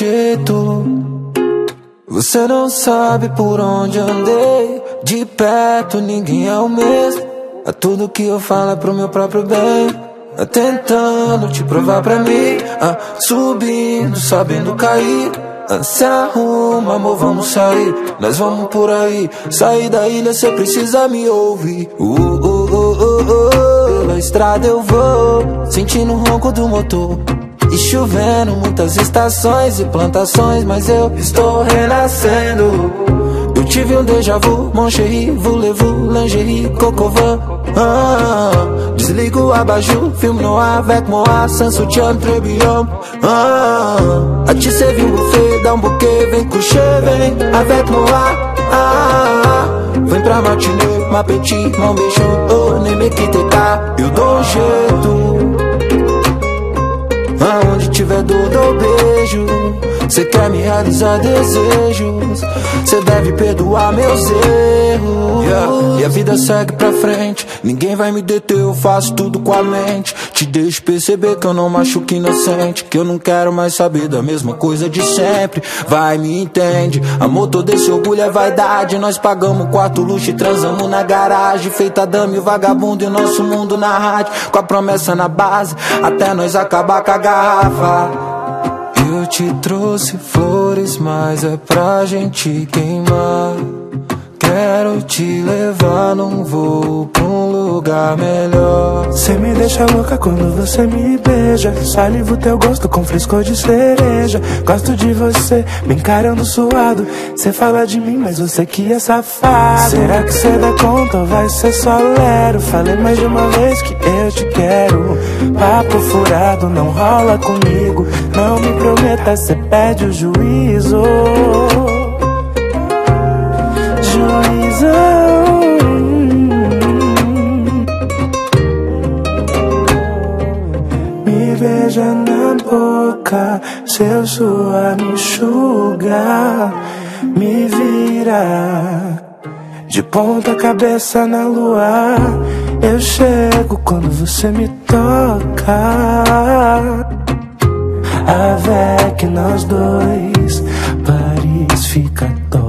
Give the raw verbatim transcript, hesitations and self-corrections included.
jeito. Você não sabe por onde andei. De perto ninguém é o mesmo. É tudo que eu falo é pro meu próprio bem. É tentando te provar pra mim. Ah, subindo, sabendo cair. Ah, se arruma, amor, vamos sair. Nós vamos por aí. Sair da ilha, cê precisa me ouvir. uh, uh, uh, uh, uh. Pela estrada eu vou, sentindo o ronco do motor. E chovendo, muitas estações e plantações, mas eu estou renascendo. Eu tive um déjà vu, mon chéri, voulez-vous, lingerie, cocovan. ah, Desligo o abajur, filme no ar, avec moi, sans soutien, très bien. ah, A ti servir um buffet, dá um buquê, vem coucher, vem, avec moi. ah, Vem pra matinê, ma petit, mon beijão, oh, nem me quitte tá. Eu dou um jeito. Aonde tiver dor, dou beijo. Cê quer me realizar desejos, cê deve perdoar meus erros. yeah. E a vida segue pra frente, ninguém vai me deter, eu faço tudo com a mente. Te deixo perceber que eu não machuco inocente, que eu não quero mais saber da mesma coisa de sempre. Vai, me entende, amor, todo esse orgulho é vaidade. Nós pagamos quarto luxo e transamos na garagem. Feita dama e vagabundo e o nosso mundo na rádio, com a promessa na base, até nós acabar com a garrafa. Eu te trouxe flores, mas é pra gente queimar. Quero te levar num voo pra um lugar melhor. Cê me deixa louca quando você me beija. Salivo teu gosto com frescor de cereja. Gosto de você me encarando suado. Cê fala de mim, mas você que é safado. Será que cê dá conta ou vai ser só lero? Falei mais de uma vez que eu te quero. Papo furado não rola comigo. Não me prometa, cê perde o juízo. Me beija na boca, seu suor me enxuga. Me vira de ponta cabeça na lua. Eu chego quando você me toca. Avec nós dois, Paris fica top.